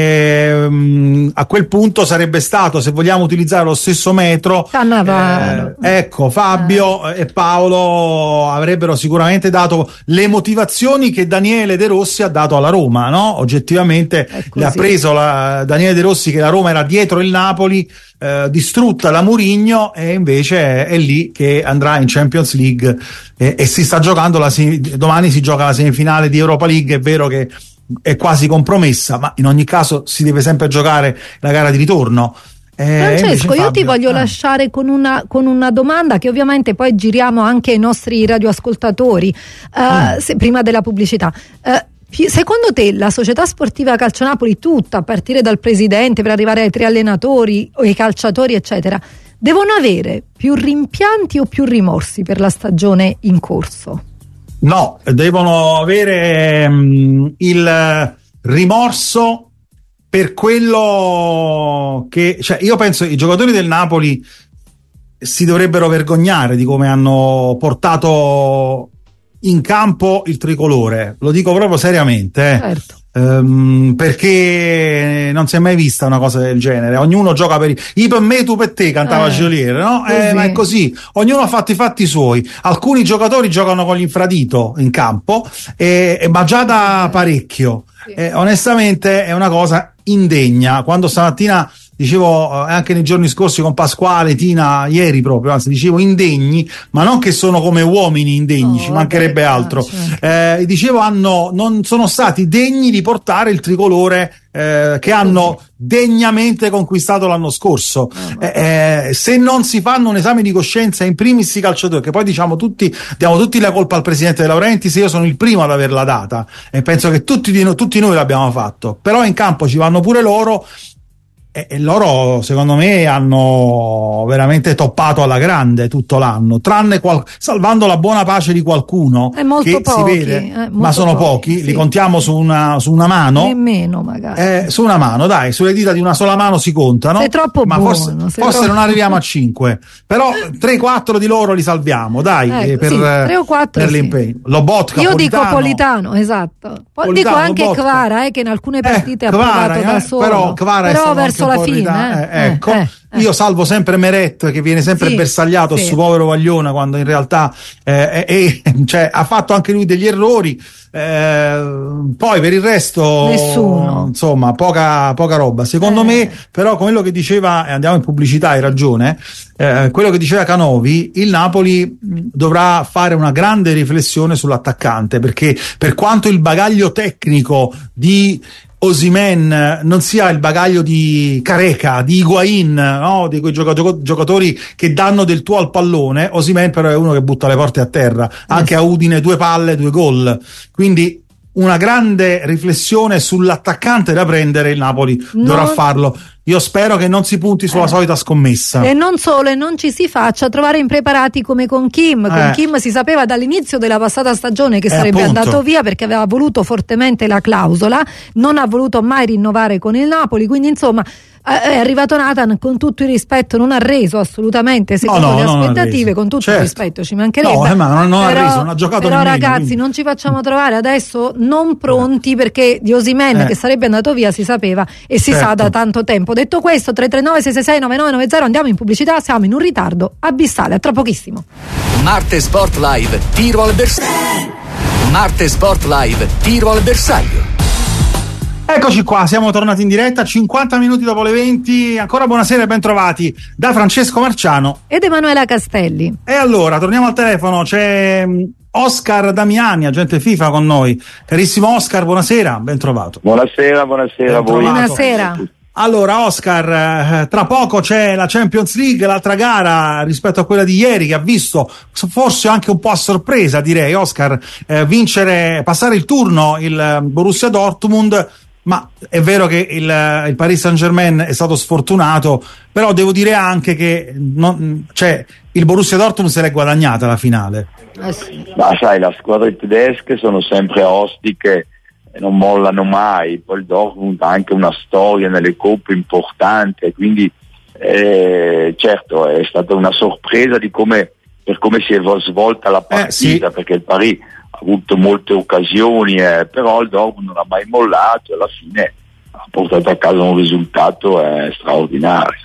Eh, a quel punto sarebbe stato, se vogliamo utilizzare lo stesso metro, eh, ecco, Fabio eh. e Paolo avrebbero sicuramente dato le motivazioni che Daniele De Rossi ha dato alla Roma, no? Oggettivamente le ha preso la, Daniele De Rossi, che la Roma era dietro il Napoli, eh, distrutta da Mourinho, e invece è, è lì che andrà in Champions League, e, e si sta giocando la domani si gioca la semifinale di Europa League. È vero che è quasi compromessa, ma in ogni caso si deve sempre giocare la gara di ritorno. Eh, Francesco, io Fabio, ti voglio eh. lasciare con una, con una domanda che ovviamente poi giriamo anche ai nostri radioascoltatori, uh, mm. se, prima della pubblicità. Uh, secondo te la società sportiva Calcio Napoli tutta, a partire dal presidente per arrivare ai tre allenatori o ai calciatori eccetera, devono avere più rimpianti o più rimorsi per la stagione in corso? No, devono avere um, il rimorso per quello che, cioè, io penso che i giocatori del Napoli si dovrebbero vergognare di come hanno portato in campo il tricolore, lo dico proprio seriamente, eh. Certo. Um, perché non si è mai vista una cosa del genere. Ognuno gioca per i per me, tu per te, cantava eh, Geolier, no? Eh, ma è così, ognuno ha fatto i fatti suoi. Alcuni giocatori giocano con l'infradito in campo, eh, ma già da parecchio. Eh, onestamente è una cosa indegna. Quando stamattina dicevo, eh, anche nei giorni scorsi con Pasquale, Tina, ieri proprio, anzi dicevo indegni, ma non che sono come uomini indegni, oh, ci mancherebbe vabbè, altro. Certo. Eh, dicevo, hanno, non sono stati degni di portare il tricolore eh, che hanno degnamente conquistato l'anno scorso. Oh, eh, eh, se non si fanno un esame di coscienza, in primis i calciatori, che poi diciamo tutti, diamo tutti la colpa al presidente De Laurentiis, io sono il primo ad averla data e penso che tutti, di no, tutti noi l'abbiamo fatto, però in campo ci vanno pure loro. E loro secondo me hanno veramente toppato alla grande tutto l'anno, tranne qual- salvando la buona pace di qualcuno è molto che pochi, si vede, eh, ma sono pochi, pochi, sì. Li contiamo su una, su una mano, nemmeno magari eh, su una mano, dai, sulle dita di una sola mano si contano. Sei troppo ma buono, forse, sei forse troppo... non arriviamo a cinque, però tre quattro di loro li salviamo, dai, ecco, eh, per, sì, tre o quattro, per sì. l'impegno. Lobotka, io Politano. dico Politano, esatto. Poi Politano, dico anche Lobotka. Kvara, eh, che in alcune partite eh, ha Kvara, provato eh, da solo, però, Kvara però è verso la fine. Eh, ecco, eh, eh. io salvo sempre Meret che viene sempre Sì, bersagliato sì. su povero Vagliona, quando in realtà eh, eh, eh, cioè, ha fatto anche lui degli errori. Eh, poi per il resto Nessuno. insomma poca, poca roba secondo Eh. me, però quello che diceva, e andiamo in pubblicità, hai ragione, eh, quello che diceva Canovi, il Napoli mh, dovrà fare una grande riflessione sull'attaccante, perché per quanto il bagaglio tecnico di Osimhen non sia il bagaglio di Careca, di Higuain, no? Di quei giocato- giocatori che danno del tuo al pallone, Osimhen però è uno che butta le porte a terra, anche a Udine due palle, due gol, quindi una grande riflessione sull'attaccante da prendere il Napoli dovrà Non- farlo. Io spero che non si punti sulla Eh. solita scommessa. E non solo, e non ci si faccia trovare impreparati come con Kim. Con Eh. Kim si sapeva dall'inizio della passata stagione che Eh, sarebbe appunto. andato via perché aveva voluto fortemente la clausola, non ha voluto mai rinnovare con il Napoli, quindi insomma eh, è arrivato Nathan, con tutto il rispetto, non ha reso assolutamente secondo No, no, le non ha aspettative, reso. con tutto Certo. il rispetto, ci mancherebbe. No, eh, ma non- non ha però, reso, non ha giocato però nemmeno, ragazzi, quindi. non ci facciamo trovare adesso non pronti, perché di Osimhen Eh. che sarebbe andato via si sapeva e si sa Certo. da tanto tempo. Detto questo, tre tre nove sei sei sei nove nove nove zero, andiamo in pubblicità, siamo in un ritardo abissale, a tra pochissimo. Marte Sport Live, tiro al bersaglio. Marte Sport Live, tiro al bersaglio. Eccoci qua, siamo tornati in diretta cinquanta minuti dopo le venti. Ancora buonasera e ben trovati da Francesco Marciano. Ed Emanuela Castelli. E allora, torniamo al telefono, c'è mh, Oscar Damiani, agente FIFA con noi. Carissimo Oscar, buonasera, ben trovato. Buonasera, buonasera a voi. Buonasera. Allora Oscar, eh, tra poco c'è la Champions League, l'altra gara rispetto a quella di ieri che ha visto forse anche un po' a sorpresa, direi, Oscar, eh, vincere, passare il turno il eh, Borussia Dortmund. Ma è vero che il, il Paris Saint-Germain è stato sfortunato, però devo dire anche che non, cioè, il Borussia Dortmund se l'è guadagnata la finale. Eh sì. Ma sai, le squadre tedesche sono sempre ostiche e non mollano mai. Poi il Dortmund ha anche una storia nelle coppe importante, quindi eh, certo è stata una sorpresa di come, per come si è svolta la partita, Eh, sì. perché il Paris ha avuto molte occasioni, eh, però il Dortmund non ha mai mollato e alla fine ha portato a casa un risultato eh, straordinario.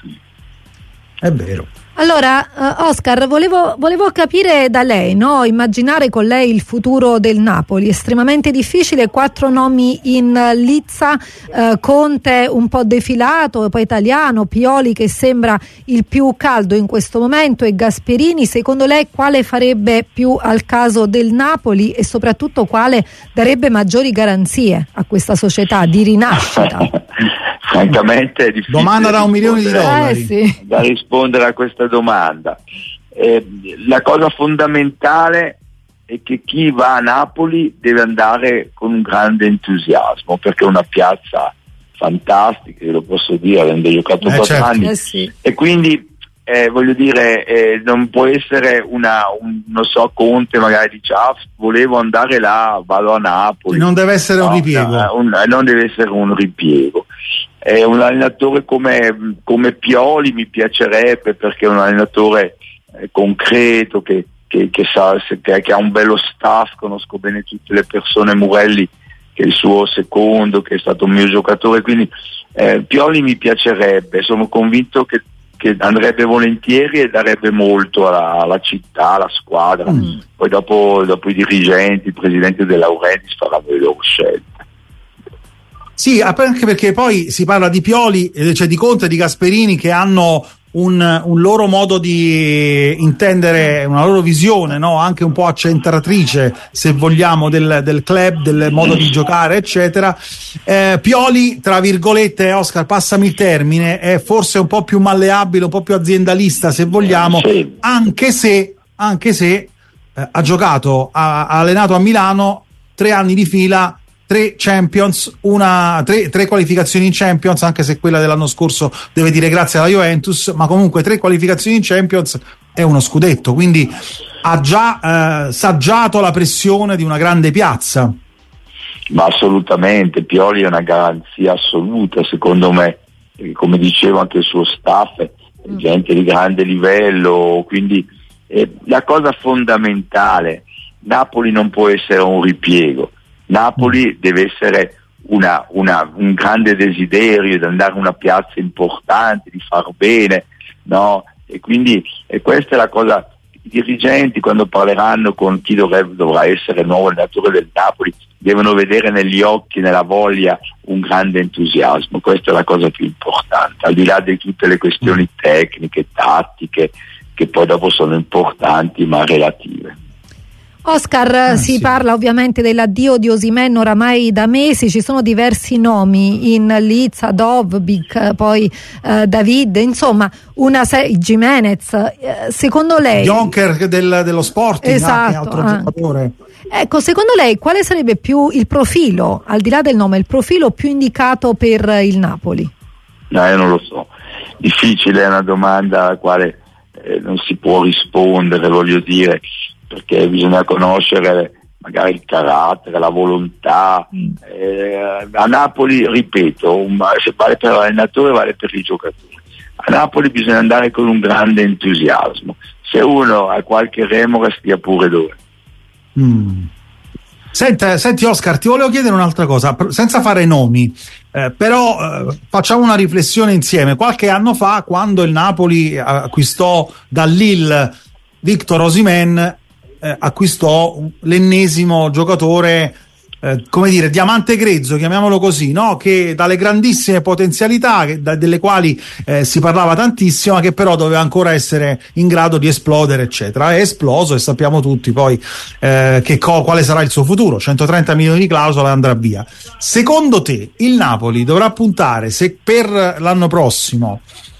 È vero. Allora, eh, Oscar, volevo, volevo capire da lei, no? Immaginare con lei il futuro del Napoli, estremamente difficile, quattro nomi in lizza, eh, Conte un po' defilato, poi Italiano, Pioli che sembra il più caldo in questo momento e Gasperini. Secondo lei quale farebbe più al caso del Napoli e soprattutto quale darebbe maggiori garanzie a questa società di rinascita? Francamente è difficile Domanda da un milione di rispondere- dollari. Eh sì. da rispondere a questa domanda. Eh, la cosa fondamentale è che chi va a Napoli deve andare con un grande entusiasmo, perché è una piazza fantastica, io lo posso dire, avendo giocato Eh, quattro certo. anni, Eh sì. e quindi eh, voglio dire eh, non può essere una un, non so, Conte magari dice ah, volevo andare là, vado a Napoli. Non deve essere un No, ripiego. no, un- non deve essere un ripiego. È un allenatore come, come Pioli mi piacerebbe, perché è un allenatore eh, concreto che, che, che, sa, se- che, che ha un bello staff, conosco bene tutte le persone, Murelli che è il suo secondo, che è stato un mio giocatore, quindi eh, Pioli mi piacerebbe, sono convinto che, che andrebbe volentieri e darebbe molto alla, alla città, alla squadra. Mm. Poi dopo, dopo i dirigenti, il presidente De Laurentiis faranno le loro scelte. Sì, anche perché poi si parla di Pioli, eh, cioè di Conte e di Gasperini, che hanno un, un loro modo di intendere, una loro visione, no? Anche un po' accentratrice, se vogliamo, del, del club, del modo di giocare, eccetera. Eh, Pioli, tra virgolette, Oscar, passami il termine, è forse un po' più malleabile, un po' più aziendalista, se vogliamo, Sì. anche se, anche se eh, ha giocato, ha, ha allenato a Milano tre anni di fila, tre Champions, una, tre, tre qualificazioni in Champions, anche se quella dell'anno scorso deve dire grazie alla Juventus, ma comunque tre qualificazioni in Champions è uno scudetto, quindi ha già eh, saggiato la pressione di una grande piazza. Ma assolutamente, Pioli è una garanzia assoluta, secondo me, perché come dicevo anche il suo staff è gente di grande livello, quindi eh, la cosa fondamentale, Napoli non può essere un ripiego, Napoli deve essere una, una, un grande desiderio di andare a una piazza importante, di far bene, no? E quindi e questa è la cosa. I dirigenti, quando parleranno con chi dovrebbe, dovrà essere il nuovo allenatore del Napoli, devono vedere negli occhi, nella voglia, un grande entusiasmo. Questa è la cosa più importante, al di là di tutte le questioni tecniche, tattiche, che poi dopo sono importanti ma relative. Oscar, ah, si sì. parla ovviamente dell'addio di Osimhen oramai da mesi, ci sono diversi nomi in Liza, Dovbyk, poi eh, David, insomma una serie, Gimenez, eh, secondo lei Jonker del, dello Sporting, esatto, altro ah. giocatore. Ecco, secondo lei quale sarebbe più il profilo, al di là del nome, il profilo più indicato per il Napoli? No, io non lo so, difficile, è una domanda alla quale eh, non si può rispondere, voglio dire, perché bisogna conoscere magari il carattere, la volontà. Mm. Eh, a Napoli, ripeto, un, se vale per l'allenatore vale per i giocatori. A Napoli bisogna andare con un grande entusiasmo. Se uno ha qualche remora stia pure dove. Mm. Senta, senti Oscar, ti volevo chiedere un'altra cosa, senza fare nomi, eh, però eh, facciamo una riflessione insieme. Qualche anno fa, quando il Napoli acquistò da Lille Victor Osimhen, Eh, acquistò l'ennesimo giocatore, eh, come dire, diamante grezzo, chiamiamolo così, no? Che dalle grandissime potenzialità, che, da, delle quali eh, si parlava tantissimo, ma che però doveva ancora essere in grado di esplodere, eccetera. È esploso e sappiamo tutti poi eh, che co- quale sarà il suo futuro. centotrenta milioni di clausola, andrà via. Secondo te il Napoli dovrà puntare, se per l'anno prossimo,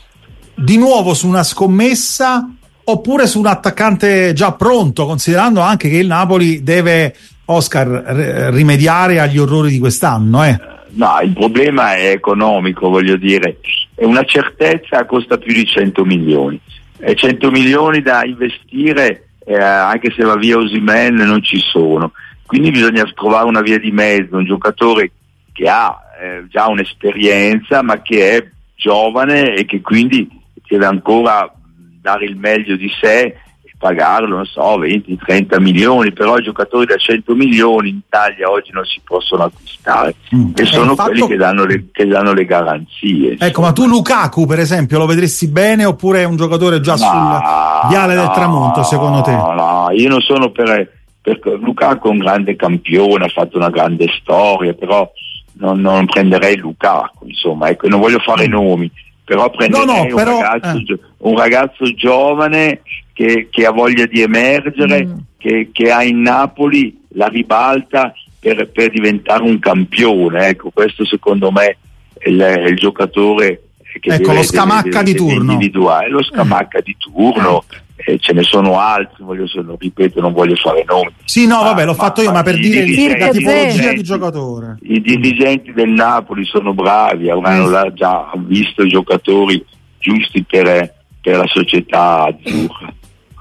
di nuovo su una scommessa, oppure su un attaccante già pronto, considerando anche che il Napoli deve, Oscar, r- rimediare agli orrori di quest'anno? Eh? No, il problema è economico, voglio dire, è una certezza, costa più di cento milioni, e cento milioni da investire, eh, anche se va via Osimhen, non ci sono, quindi bisogna trovare una via di mezzo, un giocatore che ha eh, già un'esperienza ma che è giovane e che quindi deve ancora dare il meglio di sé e pagarlo, non so, venti trenta milioni, però i giocatori da cento milioni in Italia oggi non si possono acquistare, mm. e sono fatto... quelli che danno, le, che danno le garanzie. Ecco, insomma. Ma tu Lukaku per esempio lo vedresti bene, oppure è un giocatore già no, sul viale no, del tramonto, secondo te? No, no, io non sono per, per Lukaku è un grande campione, ha fatto una grande storia, però non, non prenderei Lukaku, insomma, ecco, non voglio fare mm. nomi, però prenderei no, no, un, però, ragazzo, eh. un ragazzo giovane che, che ha voglia di emergere, mm. che, che ha in Napoli la ribalta per, per diventare un campione. Ecco, questo secondo me è il, è il giocatore che ecco, deve, lo Scamacca deve, di deve turno. Individuare. Lo Scamacca eh. di turno. Eh, ce ne sono altri, voglio, lo ripeto, non voglio fare nomi. Sì, no, vabbè, l'ho fatto io, ma, ma per dire la tipologia di giocatore. I dirigenti del Napoli sono bravi, avranno eh. già visto i giocatori giusti per, per la società azzurra.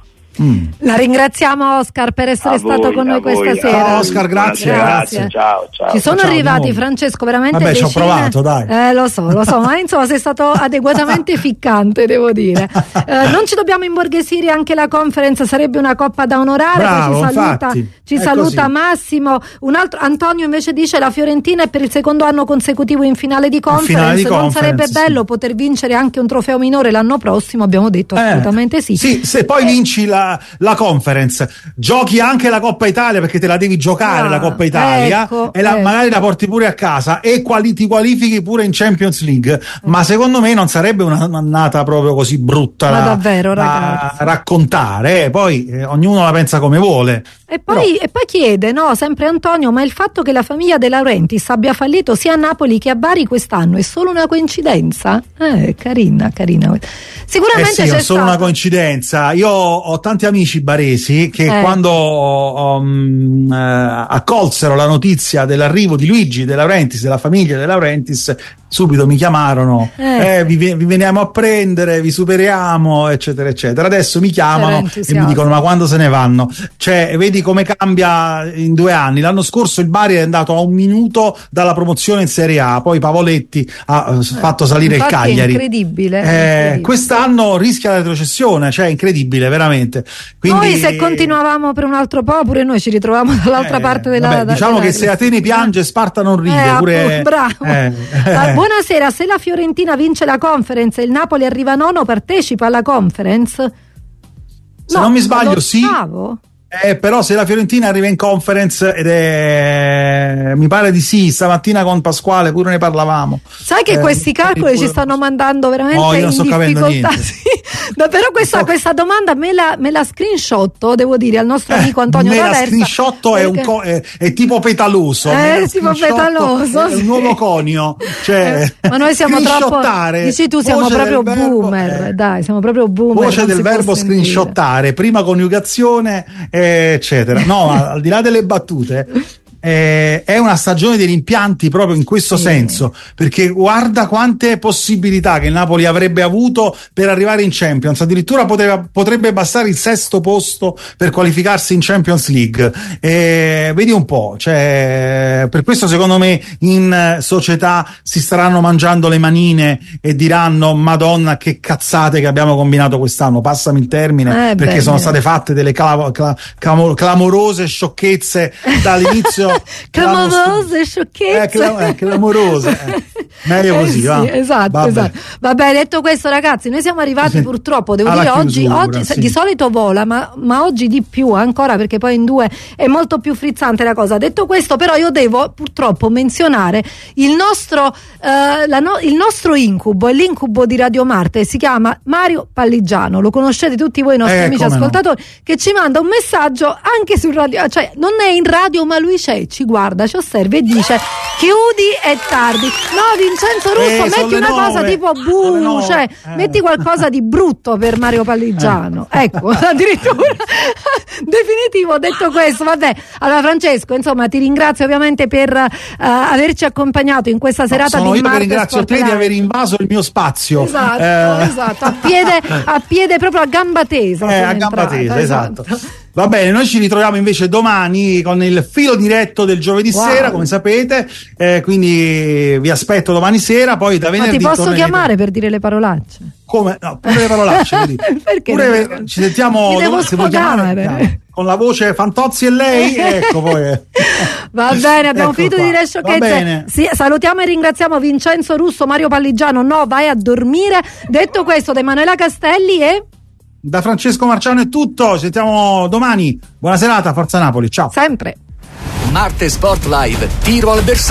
Mm. La ringraziamo Oscar per essere a stato voi, con noi voi, questa sera. Ciao Oscar, grazie, grazie. grazie. Ciao, ciao. Ci sono ciao, arrivati Francesco veramente vabbè, decine... ci ho provato, dai. Eh, lo so, lo so, ma insomma sei stato adeguatamente ficcante, devo dire. Eh, non ci dobbiamo imborghesire, anche la conference sarebbe una coppa da onorare. Bravo, poi ci saluta, ci saluta Massimo. Un altro Antonio invece dice la Fiorentina è per il secondo anno consecutivo in finale di conference. Finale di non conference, sarebbe sì. bello poter vincere anche un trofeo minore l'anno prossimo? Abbiamo detto eh, assolutamente sì. Sì, se poi eh. vinci la, la conference, giochi anche la Coppa Italia, perché te la devi giocare ah, la Coppa Italia, ecco, e la, ecco. magari la porti pure a casa e quali, ti qualifichi pure in Champions League, mm. ma secondo me non sarebbe un'annata proprio così brutta ma da, davvero, da raccontare, eh, poi eh, ognuno la pensa come vuole. E poi, e poi chiede, no, sempre Antonio, ma il fatto che la famiglia De Laurentiis abbia fallito sia a Napoli che a Bari quest'anno è solo una coincidenza? Eh, carina, carina. Sicuramente eh sì, c'è è solo stato... una coincidenza. Io ho tanti amici baresi che eh. quando um, uh, accolsero la notizia dell'arrivo di Luigi De Laurentiis, della famiglia De Laurentiis, subito mi chiamarono, Eh. eh, vi, vi veniamo a prendere, vi superiamo, eccetera eccetera. Adesso mi chiamano e mi dicono ma quando se ne vanno? Cioè, vedi come cambia in due anni. L'anno scorso il Bari è andato a un minuto dalla promozione in Serie A, poi Pavoletti ha eh, fatto salire Infatti il Cagliari. è incredibile, Eh, incredibile. Quest'anno rischia la retrocessione, cioè incredibile veramente. Quindi, Noi se continuavamo per un altro po' pure noi ci ritrovavamo dall'altra eh, parte della vabbè, da- diciamo della che se Atene piange Sparta non ride, Eh, pure appunto, bravo. eh, Ah, eh. buonasera, se la Fiorentina vince la Conference e il Napoli arriva nono, partecipa alla Conference? Se non mi sbaglio, lo sì. stavo. Eh, però se la Fiorentina arriva in Conference ed è mi pare di sì, stamattina con Pasquale pure ne parlavamo. Sai che Eh, questi calcoli pure- ci stanno mandando veramente No, io in non sto capendo difficoltà. niente. Sì. No, però questa, questa domanda me la, me la screenshotto, devo dire, al nostro amico Antonio Me la D'Aversa. screenshotto è, un perché- co- è, è tipo petaloso. Eh, Me la tipo screenshotto petaloso, è sì. un nuovo conio. Cioè, Ma noi siamo troppo. screenshottare, Dici tu, siamo voce proprio del verbo, boomer. eh, Dai, siamo proprio boomer. voce non del si può verbo sentire. screenshottare, prima coniugazione, eh, eccetera. No, ma al di là delle battute, eh, è una stagione dei rimpianti proprio in questo Sì. senso, perché guarda quante possibilità che il Napoli avrebbe avuto per arrivare in Champions, addirittura poteva, potrebbe bastare il sesto posto per qualificarsi in Champions League. Eh, vedi un po', cioè, per questo secondo me in eh, società si staranno mangiando le manine e diranno Madonna che cazzate che abbiamo combinato quest'anno, passami il termine, Eh, perché beh, sono beh. state fatte delle cla- cla- clamo- clamorose sciocchezze dall'inizio. Clamorose sciocchezze. Eh, clam- eh, clamorose. Eh. Meglio Eh così, sì, va. esatto, Vabbè. esatto. Vabbè, detto questo, ragazzi, noi siamo arrivati Sì. purtroppo, devo Alla dire, oggi, chiusura, oggi sì. di solito vola, ma, ma oggi di più ancora, perché poi in due è molto più frizzante la cosa. Detto questo, però, io devo purtroppo menzionare il nostro, eh, la no- il nostro incubo, è l'incubo di Radio Marte, si chiama Mario Palligiano, lo conoscete tutti voi, i nostri Eh, amici come no. ascoltatori, che ci manda un messaggio anche sul radio, cioè non è in radio, ma lui c'è, ci guarda, ci osserva e dice chiudi, è tardi. No, Vincenzo Russo, Eh, sono metti le una cosa nove. tipo Sono le buh, nove. cioè Eh. metti qualcosa di brutto per Mario Palligiano. Ecco, addirittura definitivo. Detto questo, vabbè. Allora, Francesco, insomma, ti ringrazio ovviamente per eh, averci accompagnato in questa serata Sono di io che Marte ringrazio Sport te di Live. aver invaso il mio spazio. Esatto, Eh, esatto, a piede, a piede proprio a gamba tesa. Eh, sono a gamba entrata, tesa, esatto. Va bene, noi ci ritroviamo invece domani con il filo diretto del giovedì Wow. sera, come sapete, eh, quindi vi aspetto domani sera, poi da Ma venerdì ti posso tornerete. chiamare per dire le parolacce? Come? No, pure le parolacce, vedi. Perché? Pure, ci sentiamo Mi devo domani, se vuoi chiamare, sfogare. chiama. Con la voce Fantozzi e lei, ecco poi. Va bene, abbiamo Ecco finito qua. di dire Va sciocchezze. bene. Sì, salutiamo e ringraziamo Vincenzo Russo, Mario Palligiano. No, vai a dormire. Detto questo, da Emanuela Castelli e Da Francesco Marciano è tutto, ci sentiamo domani. Buona serata, Forza Napoli, ciao. sempre. Marte Sport Live, tiro al bersaglio.